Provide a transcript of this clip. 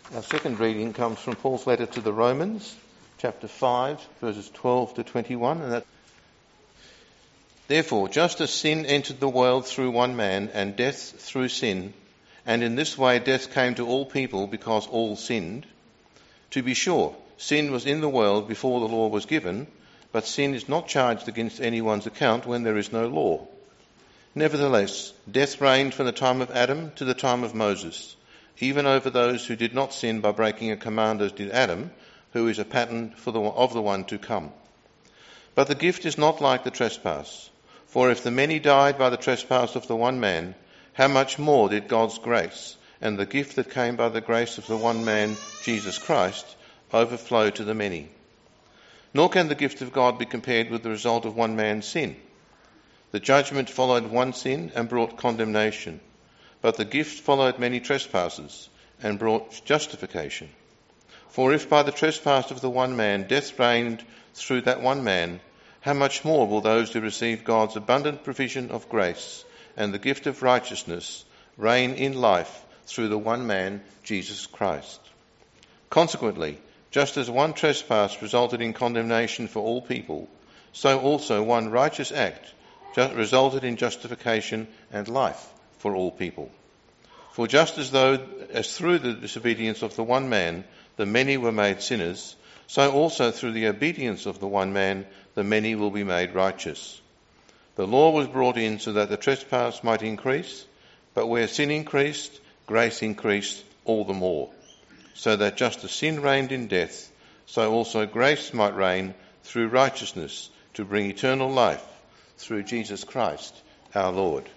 Our second reading comes from Paul's letter to the Romans, chapter 5, verses 12 to 21. Therefore, just as sin entered the world through one man, and death through sin, and in this way death came to all people because all sinned. To be sure, sin was in the world before the law was given, but sin is not charged against anyone's account when there is no law. Nevertheless, death reigned from the time of Adam to the time of Moses, even over those who did not sin by breaking a command as did Adam, who is a pattern of the one to come. But the gift is not like the trespass. For if the many died by the trespass of the one man, how much more did God's grace and the gift that came by the grace of the one man, Jesus Christ, overflow to the many? Nor can the gift of God be compared with the result of one man's sin. The judgment followed one sin and brought condemnation, but the gift followed many trespasses and brought justification. For if by the trespass of the one man death reigned through that one man, how much more will those who receive God's abundant provision of grace and the gift of righteousness reign in life through the one man, Jesus Christ? Consequently, just as one trespass resulted in condemnation for all people, so also one righteous act resulted in justification and life for all people. For just as through the disobedience of the one man the many were made sinners, so also through the obedience of the one man the many will be made righteous. The law was brought in so that the trespass might increase, but where sin increased, grace increased all the more, so that just as sin reigned in death, so also grace might reign through righteousness to bring eternal life through Jesus Christ our Lord.